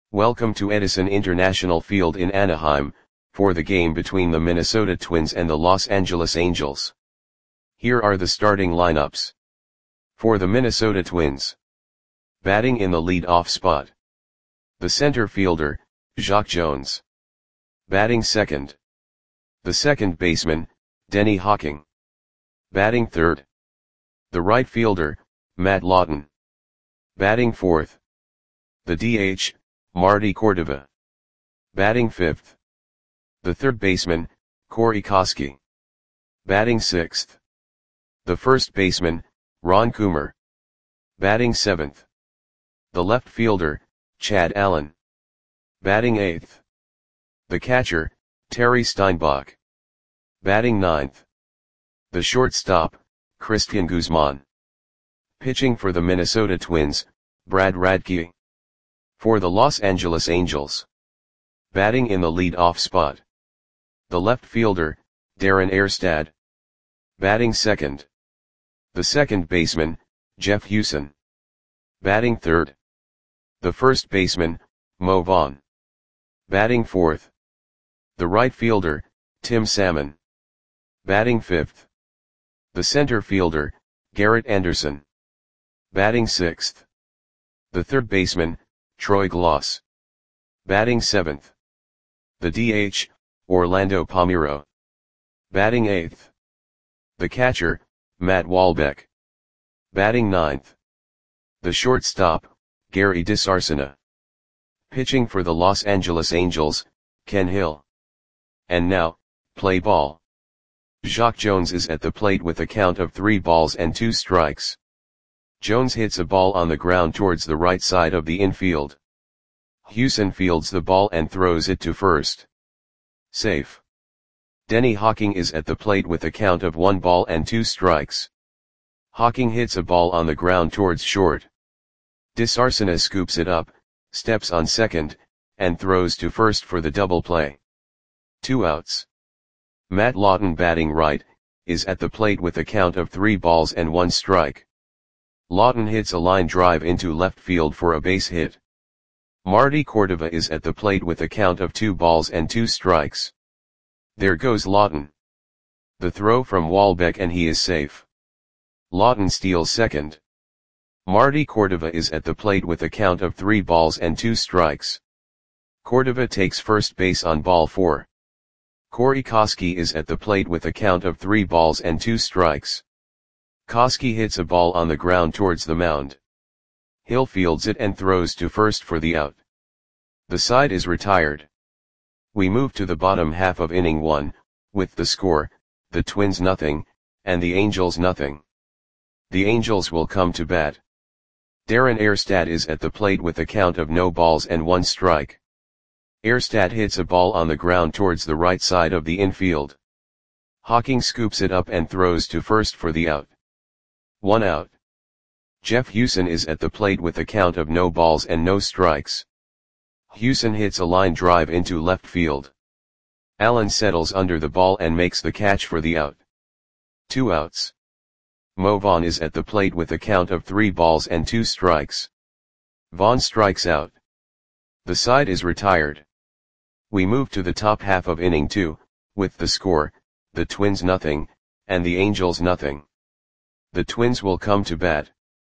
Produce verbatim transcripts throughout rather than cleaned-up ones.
Welcome to Edison International Field in Anaheim, for the game between the Minnesota Twins and the Los Angeles Angels. Here are the starting lineups. For the Minnesota Twins. Batting in the lead-off spot. The center fielder, Jacque Jones. Batting second. The second baseman, Denny Hawking. Batting third. The right fielder, Matt Lawton. Batting fourth. The D H, Marty Cordova. Batting fifth. The third baseman, Corey Koskie. Batting sixth. The first baseman, Ron Coomer. Batting seventh. The left fielder, Chad Allen. Batting eighth. The catcher, Terry Steinbach. Batting ninth. The shortstop, Cristian Guzman. Pitching for the Minnesota Twins, Brad Radke. For the Los Angeles Angels. Batting in the lead-off spot. The left fielder, Darren Erstad. Batting second. The second baseman, Jeff Huson. Batting third. The first baseman, Mo Vaughn. Batting fourth. The right fielder, Tim Salmon. Batting fifth. The center fielder, Garrett Anderson. Batting sixth. The third baseman, Troy Glaus. Batting seventh. The D H, Orlando Palmeiro. Batting eighth. The catcher, Matt Wahlbeck. Batting ninth. The shortstop, Gary DiSarcina. Pitching for the Los Angeles Angels, Ken Hill. And now, play ball. Jacque Jones is at the plate with a count of three balls and two strikes. Jones hits a ball on the ground towards the right side of the infield. Huson fields the ball and throws it to first. Safe. Denny Hawking is at the plate with a count of one ball and two strikes. Hawking hits a ball on the ground towards short. DiSarcina scoops it up, steps on second, and throws to first for the double play. Two outs. Matt Lawton, batting right, is at the plate with a count of three balls and one strike. Lawton hits a line drive into left field for a base hit. Marty Cordova is at the plate with a count of two balls and two strikes. There goes Lawton. The throw from Wahlbeck and he is safe. Lawton steals second. Marty Cordova is at the plate with a count of three balls and two strikes. Cordova takes first base on ball four. Corey Koskie is at the plate with a count of three balls and two strikes. Koskie hits a ball on the ground towards the mound. Hill fields it and throws to first for the out. The side is retired. We move to the bottom half of inning one, with the score, the Twins nothing, and the Angels nothing. The Angels will come to bat. Darren Erstad is at the plate with a count of no balls and one strike. Erstad hits a ball on the ground towards the right side of the infield. Hawking scoops it up and throws to first for the out. One out. Jeff Huson is at the plate with a count of no balls and no strikes. Huson hits a line drive into left field. Allen settles under the ball and makes the catch for the out. Two outs. Mo Vaughn is at the plate with a count of three balls and two strikes. Vaughn strikes out. The side is retired. We move to the top half of inning two, with the score, the Twins nothing, and the Angels nothing. The Twins will come to bat.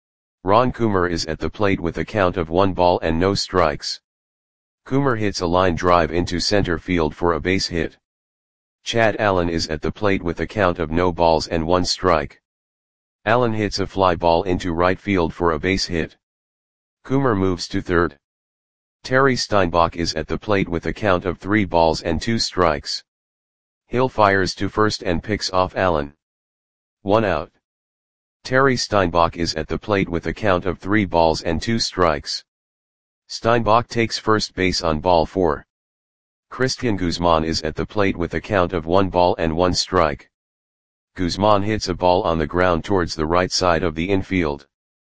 Ron Coomer is at the plate with a count of one ball and no strikes. Coomer hits a line drive into center field for a base hit. Chad Allen is at the plate with a count of no balls and one strike. Allen hits a fly ball into right field for a base hit. Coomer moves to third. Terry Steinbach is at the plate with a count of three balls and two strikes. Hill fires to first and picks off Allen. One out. Terry Steinbach is at the plate with a count of three balls and two strikes. Steinbach takes first base on ball four. Cristian Guzman is at the plate with a count of one ball and one strike. Guzman hits a ball on the ground towards the right side of the infield.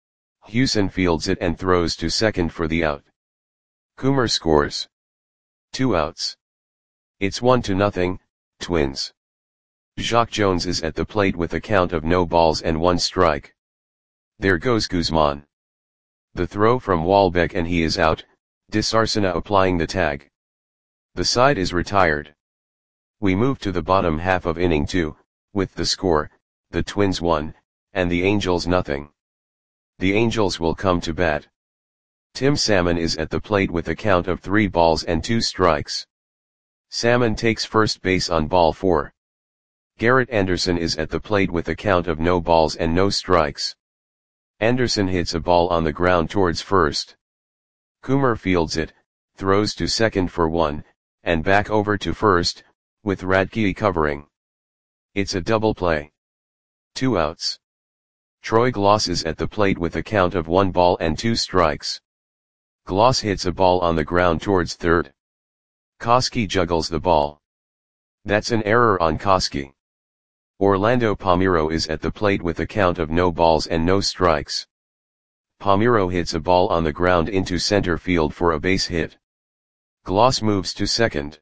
Huson fields it and throws to second for the out. Coomer scores. Two outs. It's one to nothing, Twins. Jacque Jones is at the plate with a count of no balls and one strike. There goes Guzman. The throw from Wahlbeck and he is out, Disarsena applying the tag. The side is retired. We move to the bottom half of inning two, with the score, the Twins one, and the Angels nothing. The Angels will come to bat. Tim Salmon is at the plate with a count of three balls and two strikes. Salmon takes first base on ball four. Garrett Anderson is at the plate with a count of no balls and no strikes. Anderson hits a ball on the ground towards first. Coomer fields it, throws to second for one, and back over to first, with Radke covering. It's a double play. Two outs. Troy Gloss is at the plate with a count of one ball and two strikes. Gloss hits a ball on the ground towards third. Koski juggles the ball. That's an error on Koski. Orlando Palmeiro is at the plate with a count of no balls and no strikes. Palmeiro hits a ball on the ground into center field for a base hit. Gloss moves to second.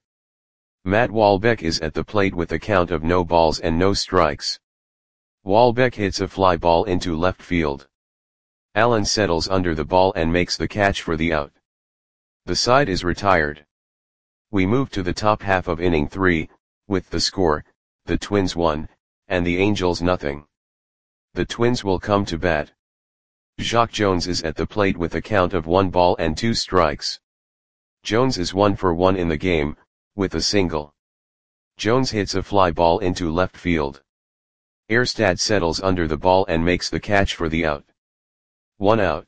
Matt Walbeck is at the plate with a count of no balls and no strikes. Walbeck hits a fly ball into left field. Allen settles under the ball and makes the catch for the out. The side is retired. We move to the top half of inning three, with the score, the Twins one, and the Angels nothing. The Twins will come to bat. Jacque Jones is at the plate with a count of one ball and two strikes. Jones is one for one in the game, with a single. Jones hits a fly ball into left field. Erstad settles under the ball and makes the catch for the out. One out.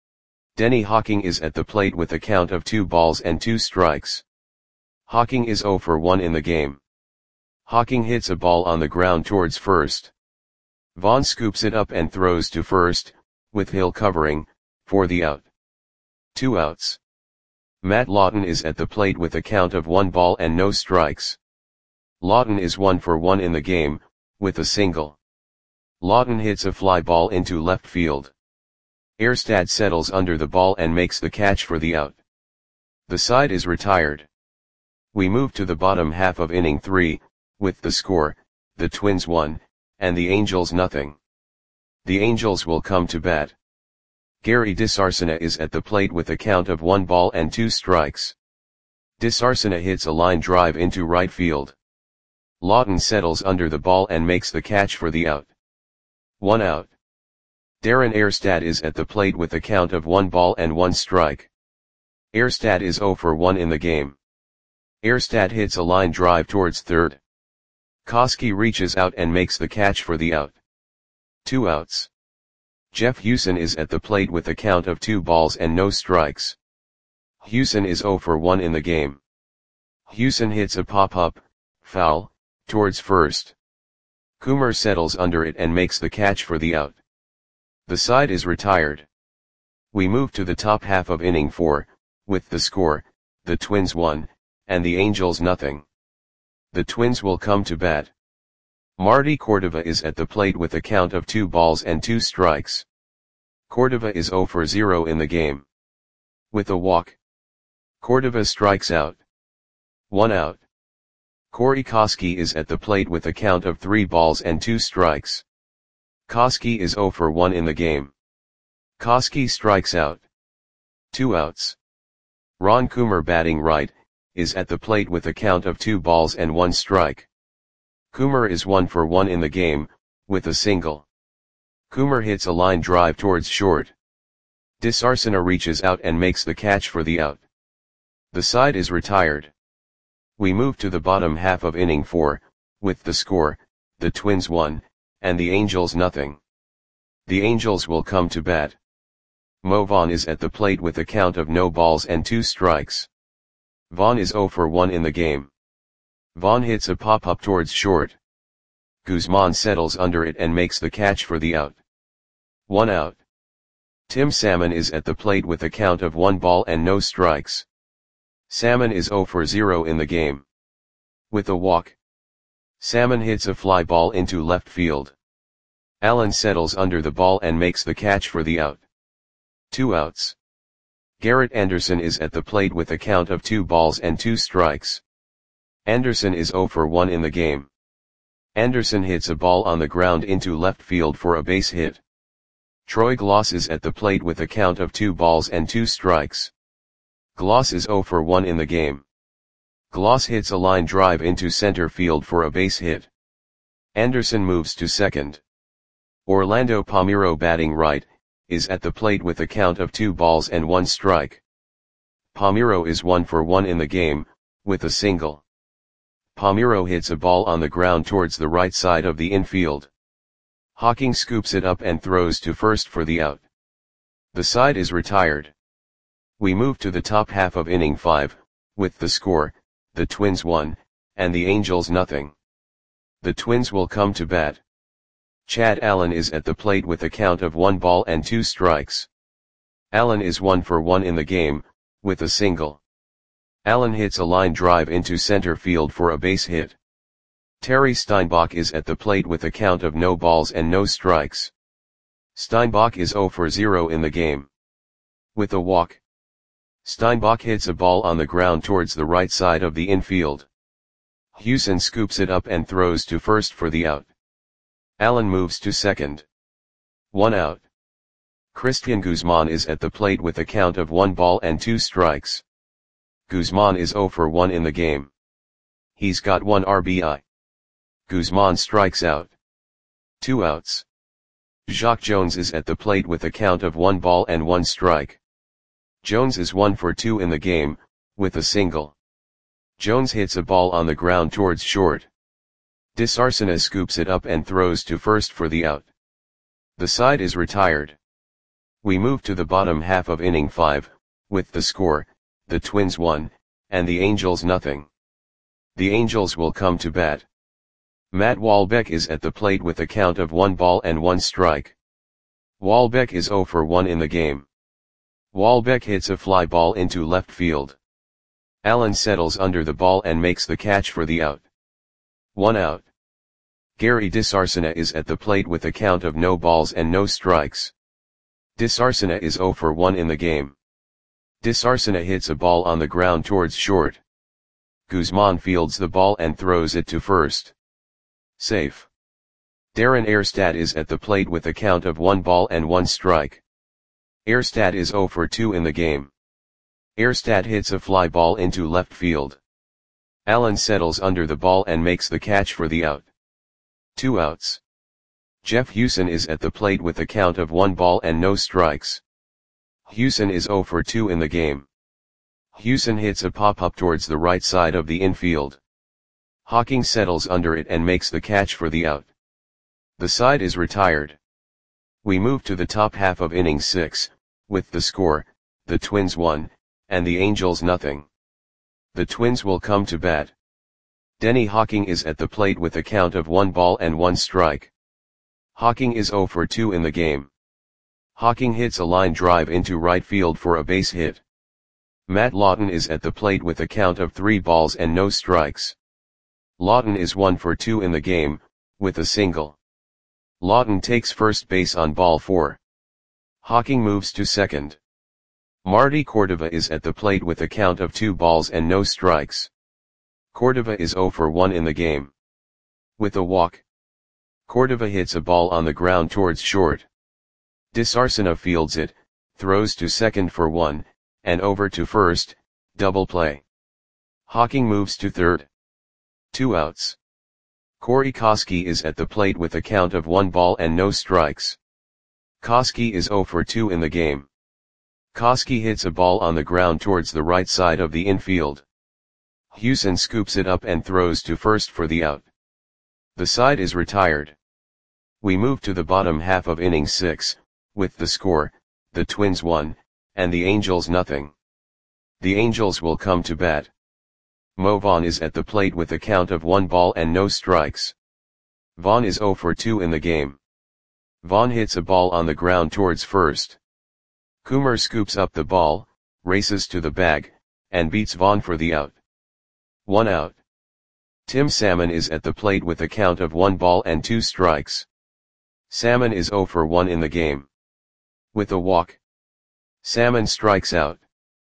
Denny Hawking is at the plate with a count of two balls and two strikes. Hawking is zero for one in the game. Hawking hits a ball on the ground towards first. Vaughn scoops it up and throws to first, with Hill covering, for the out. Two outs. Matt Lawton is at the plate with a count of one ball and no strikes. Lawton is one for one in the game, with a single. Lawton hits a fly ball into left field. Erstad settles under the ball and makes the catch for the out. The side is retired. We move to the bottom half of inning three, with the score, the Twins one, and the Angels nothing. The Angels will come to bat. Gary Disarsena is at the plate with a count of one ball and two strikes. Disarsena hits a line drive into right field. Lawton settles under the ball and makes the catch for the out. One out. Darren Erstad is at the plate with a count of one ball and one strike. Erstad is zero for one in the game. Erstad hits a line drive towards third. Koski reaches out and makes the catch for the out. Two outs. Jeff Hewson is at the plate with a count of two balls and no strikes. Hewson is zero for one in the game. Hewson hits a pop-up, foul, towards first. Coomer settles under it and makes the catch for the out. The side is retired. We move to the top half of inning four, with the score, the Twins one, and the Angels nothing. The Twins will come to bat. Marty Cordova is at the plate with a count of two balls and two strikes. Cordova is zero for zero in the game. With a walk. Cordova strikes out. One out. Corey Koski is at the plate with a count of three balls and two strikes. Koski is zero for one in the game. Koski strikes out. Two outs. Ron Coomer batting right, is at the plate with a count of two balls and one strike. Coomer is one for one in the game, with a single. Coomer hits a line drive towards short. Disarsena reaches out and makes the catch for the out. The side is retired. We move to the bottom half of inning four, with the score, the Twins one, and the Angels nothing. The Angels will come to bat. Mo Vaughn is at the plate with a count of no balls and two strikes. Vaughn is zero for one in the game. Vaughn hits a pop-up towards short. Guzman settles under it and makes the catch for the out. One out. Tim Salmon is at the plate with a count of one ball and no strikes. Salmon is zero for zero in the game. With a walk. Salmon hits a fly ball into left field. Allen settles under the ball and makes the catch for the out. Two outs. Garrett Anderson is at the plate with a count of two balls and two strikes. Anderson is zero for one in the game. Anderson hits a ball on the ground into left field for a base hit. Troy Gloss is at the plate with a count of two balls and two strikes. Gloss is zero for one in the game. Gloss hits a line drive into center field for a base hit. Anderson moves to second. Orlando Palmeiro, batting right, is at the plate with a count of two balls and one strike. Palmeiro is one for one in the game, with a single. Palmeiro hits a ball on the ground towards the right side of the infield. Hawking scoops it up and throws to first for the out. The side is retired. We move to the top half of inning five, with the score, the Twins one, and the Angels nothing. The Twins will come to bat. Chad Allen is at the plate with a count of one ball and two strikes. Allen is one for one in the game, with a single. Allen hits a line drive into center field for a base hit. Terry Steinbach is at the plate with a count of no balls and no strikes. Steinbach is zero for zero in the game. With a walk. Steinbach hits a ball on the ground towards the right side of the infield. Hewson scoops it up and throws to first for the out. Allen moves to second. One out. Christian Guzman is at the plate with a count of one ball and two strikes. Guzman is zero for one in the game. He's got one R B I. Guzman strikes out. Two outs. Jacque Jones is at the plate with a count of one ball and one strike. Jones is one for two in the game, with a single. Jones hits a ball on the ground towards short. DeSarcina scoops it up and throws to first for the out. The side is retired. We move to the bottom half of inning five, with the score, the Twins one, and the Angels nothing. The Angels will come to bat. Matt Walbeck is at the plate with a count of one ball and one strike. Walbeck is zero for one in the game. Walbeck hits a fly ball into left field. Allen settles under the ball and makes the catch for the out. One out. Gary DeSarcina is at the plate with a count of no balls and no strikes. DeSarcina is zero for one in the game. DeSarcina hits a ball on the ground towards short. Guzman fields the ball and throws it to first. Safe. Darren Erstad is at the plate with a count of one ball and one strike. Erstad is zero for two in the game. Erstad hits a fly ball into left field. Allen settles under the ball and makes the catch for the out. Two outs. Jeff Hewson is at the plate with a count of one ball and no strikes. Hewson is zero for two in the game. Hewson hits a pop-up towards the right side of the infield. Hawking settles under it and makes the catch for the out. The side is retired. We move to the top half of inning six, with the score, the Twins one, and the Angels nothing. The Twins will come to bat. Denny Hawking is at the plate with a count of one ball and one strike. Hawking is zero for two in the game. Hawking hits a line drive into right field for a base hit. Matt Lawton is at the plate with a count of three balls and no strikes. Lawton is one for two in the game, with a single. Lawton takes first base on ball four. Hawking moves to second. Marty Cordova is at the plate with a count of two balls and no strikes. Cordova is zero for one in the game. With a walk. Cordova hits a ball on the ground towards short. DeSarcina fields it, throws to second for one, and over to first, double play. Hawking moves to third. Two outs. Corey Koskie is at the plate with a count of one ball and no strikes. Koskie is zero for two in the game. Koskie hits a ball on the ground towards the right side of the infield. Hewson scoops it up and throws to first for the out. The side is retired. We move to the bottom half of inning six, with the score, the Twins one, and the Angels nothing. The Angels will come to bat. Mo Vaughn is at the plate with a count of one ball and no strikes. Vaughn is zero for two in the game. Vaughn hits a ball on the ground towards first. Coomer scoops up the ball, races to the bag, and beats Vaughn for the out. One out. Tim Salmon is at the plate with a count of one ball and two strikes. Salmon is zero for one in the game. With a walk. Salmon strikes out.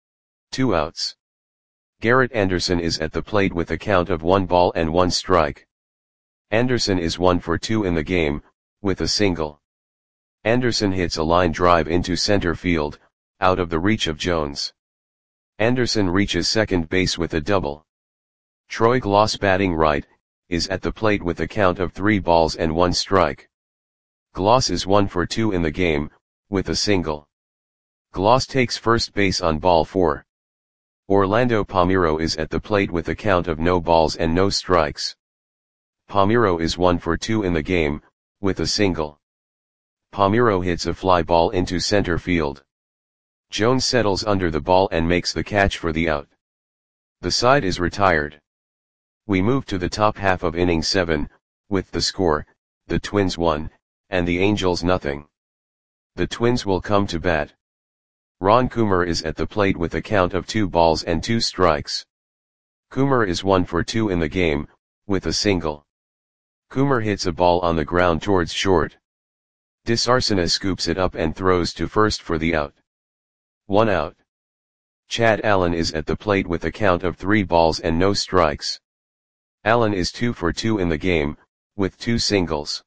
Two outs. Garrett Anderson is at the plate with a count of one ball and one strike. Anderson is one for two in the game, with a single. Anderson hits a line drive into center field, out of the reach of Jones. Anderson reaches second base with a double. Troy Glaus, batting right, is at the plate with a count of three balls and one strike. Glaus is one for two in the game, with a single. Glaus takes first base on ball four. Orlando Palmeiro is at the plate with a count of no balls and no strikes. Palmeiro is one for two in the game, with a single. Palmeiro hits a fly ball into center field. Jones settles under the ball and makes the catch for the out. The side is retired. We move to the top half of inning seven, with the score, the Twins one, and the Angels nothing. The Twins will come to bat. Ron Coomer is at the plate with a count of two balls and two strikes. Coomer is one for two in the game, with a single. Coomer hits a ball on the ground towards short. DeSarcina scoops it up and throws to first for the out. One out. Chad Allen is at the plate with a count of three balls and no strikes. Allen is two for two in the game, with two singles.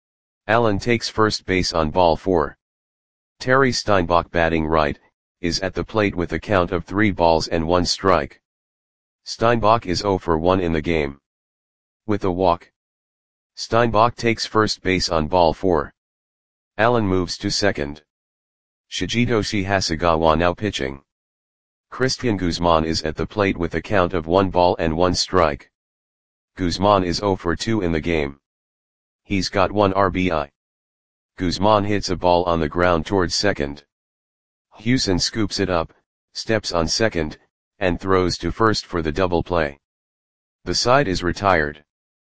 Allen takes first base on ball four. Terry Steinbach, batting right, is at the plate with a count of three balls and one strike. Steinbach is zero for one in the game. With a walk. Steinbach takes first base on ball four. Allen moves to second. Shigetoshi Hasegawa now pitching. Christian Guzman is at the plate with a count of one ball and one strike. Guzman is zero for two in the game. He's got one R B I. Guzman hits a ball on the ground towards second. Hewson scoops it up, steps on second, and throws to first for the double play. The side is retired.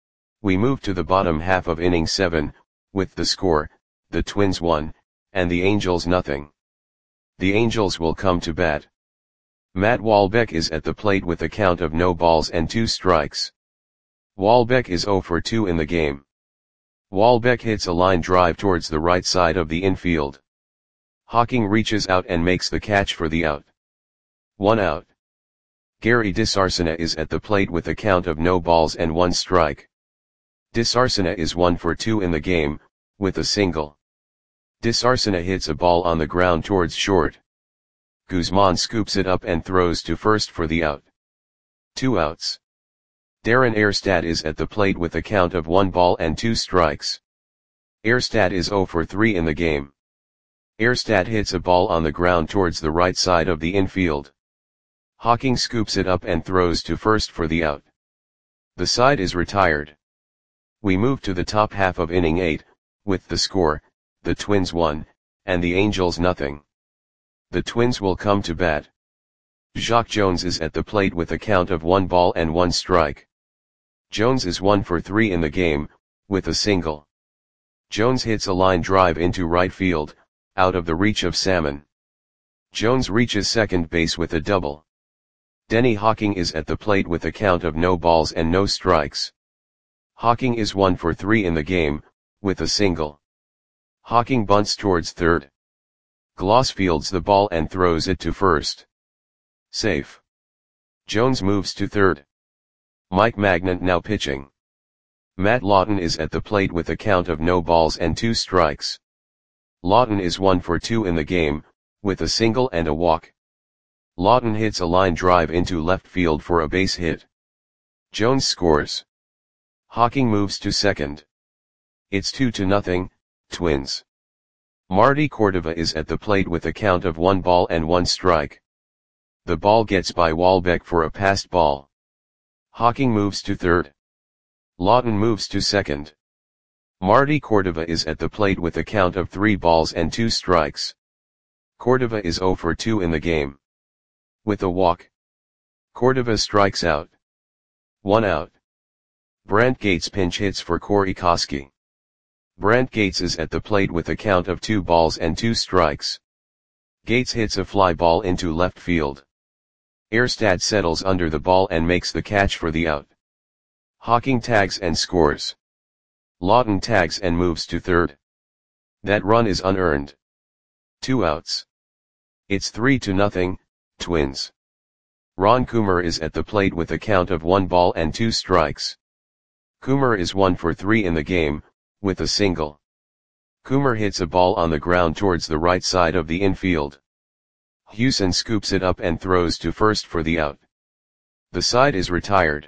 We move to the bottom half of inning seven, with the score, the Twins one, and the Angels nothing. The Angels will come to bat. Matt Walbeck is at the plate with a count of no balls and two strikes. Walbeck is zero for two in the game. Walbeck hits a line drive towards the right side of the infield. Hawking reaches out and makes the catch for the out. One out. Gary DeSarcina is at the plate with a count of no balls and one strike. DeSarcina is one for two in the game, with a single. DeSarcina hits a ball on the ground towards short. Guzman scoops it up and throws to first for the out. Two outs. Darren Erstad is at the plate with a count of one ball and two strikes. Erstad is zero for three in the game. Erstad hits a ball on the ground towards the right side of the infield. Hawking scoops it up and throws to first for the out. The side is retired. We move to the top half of inning eight, with the score, the Twins one, and the Angels nothing. The Twins will come to bat. Jacque Jones is at the plate with a count of one ball and one strike. Jones is one for three in the game, with a single. Jones hits a line drive into right field, out of the reach of Salmon. Jones reaches second base with a double. Denny Hawking is at the plate with a count of no balls and no strikes. Hawking is one for three in the game, with a single. Hawking bunts towards third. Glaus fields the ball and throws it to first. Safe. Jones moves to third. Mike Magnant now pitching. Matt Lawton is at the plate with a count of no balls and two strikes. Lawton is one for two in the game, with a single and a walk. Lawton hits a line drive into left field for a base hit. Jones scores. Hawking moves to second. It's two to nothing, Twins. Marty Cordova is at the plate with a count of one ball and one strike. The ball gets by Walbeck for a passed ball. Hawking moves to third. Lawton moves to second. Marty Cordova is at the plate with a count of three balls and two strikes. Cordova is zero for two in the game. With a walk. Cordova strikes out. One out. Brant Gates pinch hits for Corey Koski. Brant Gates is at the plate with a count of two balls and two strikes. Gates hits a fly ball into left field. Erstad settles under the ball and makes the catch for the out. Hawking tags and scores. Lawton tags and moves to third. That run is unearned. Two outs. It's three to nothing, Twins. Ron Coomer is at the plate with a count of one ball and two strikes. Coomer is one for three in the game, with a single. Coomer hits a ball on the ground towards the right side of the infield. Houston scoops it up and throws to first for the out. The side is retired.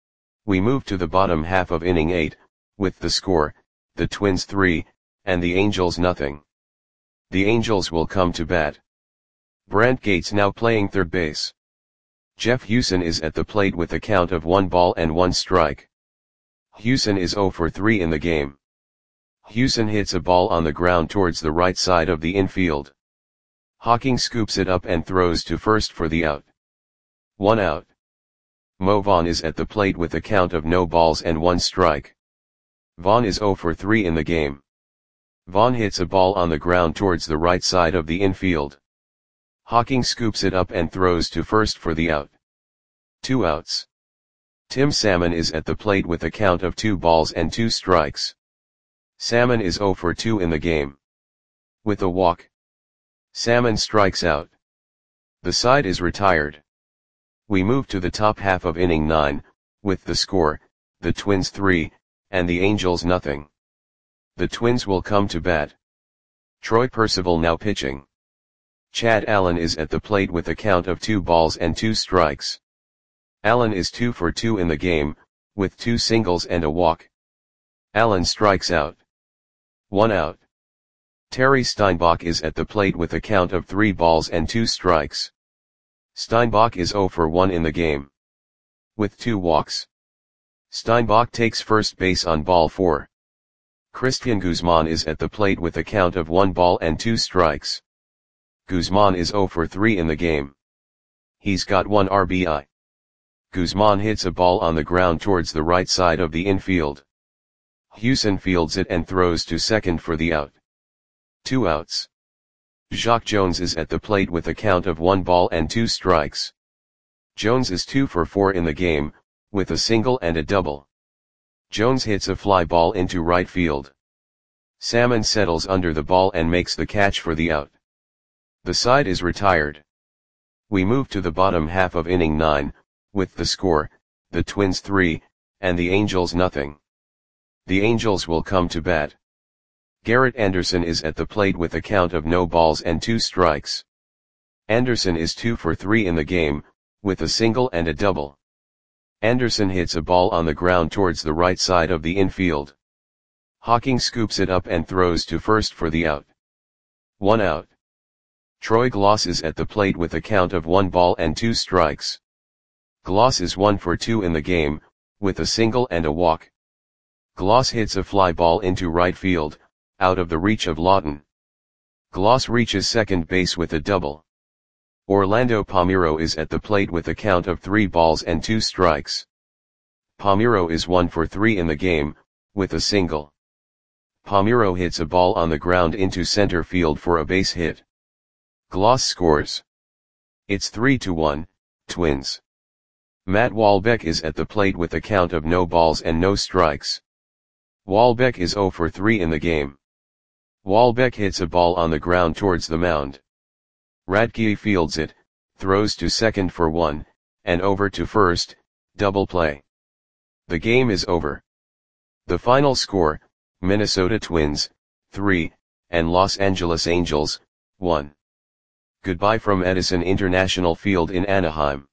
We move to the bottom half of inning eight, with the score, the Twins three, and the Angels nothing. The Angels will come to bat. Brant Gates now playing third base. Jeff Houston is at the plate with a count of one ball and one strike. Houston is oh for three in the game. Houston hits a ball on the ground towards the right side of the infield. Hawking scoops it up and throws to first for the out. One out. Mo Vaughn is at the plate with a count of no balls and one strike. Vaughn is oh for three in the game. Vaughn hits a ball on the ground towards the right side of the infield. Hawking scoops it up and throws to first for the out. Two outs. Tim Salmon is at the plate with a count of two balls and two strikes. Salmon is oh for two in the game. With a walk, Salmon strikes out. The side is retired. We move to the top half of inning nine, with the score, the Twins three, and the Angels nothing. The Twins will come to bat. Troy Percival now pitching. Chad Allen is at the plate with a count of two balls and two strikes. Allen is two for two in the game, with two singles and a walk. Allen strikes out. One out. Terry Steinbach is at the plate with a count of three balls and two strikes. Steinbach is oh for one in the game. With two walks. Steinbach takes first base on ball four. Christian Guzman is at the plate with a count of one ball and two strikes. Guzman is oh for three in the game. He's got one R B I. Guzman hits a ball on the ground towards the right side of the infield. Houston fields it and throws to second for the out. Two outs. Jacque Jones is at the plate with a count of one ball and two strikes. Jones is two for four in the game, with a single and a double. Jones hits a fly ball into right field. Salmon settles under the ball and makes the catch for the out. The side is retired. We move to the bottom half of inning nine, with the score, the Twins three, and the Angels nothing. The Angels will come to bat. Garrett Anderson is at the plate with a count of no balls and two strikes. Anderson is two for three in the game, with a single and a double. Anderson hits a ball on the ground towards the right side of the infield. Hawking scoops it up and throws to first for the out. One out. Troy Glaus is at the plate with a count of one ball and two strikes. Glaus is one for two in the game, with a single and a walk. Glaus hits a fly ball into right field, out of the reach of Lawton. Glaus reaches second base with a double. Orlando Palmeiro is at the plate with a count of three balls and two strikes. Palmeiro is one for three in the game, with a single. Palmeiro hits a ball on the ground into center field for a base hit. Glaus scores. It's three to one, Twins. Matt Walbeck is at the plate with a count of no balls and no strikes. Walbeck is oh for three in the game. Walbeck hits a ball on the ground towards the mound. Radke fields it, throws to second for one, and over to first, double play. The game is over. The final score, Minnesota Twins, three, and Los Angeles Angels, one. Goodbye from Edison International Field in Anaheim.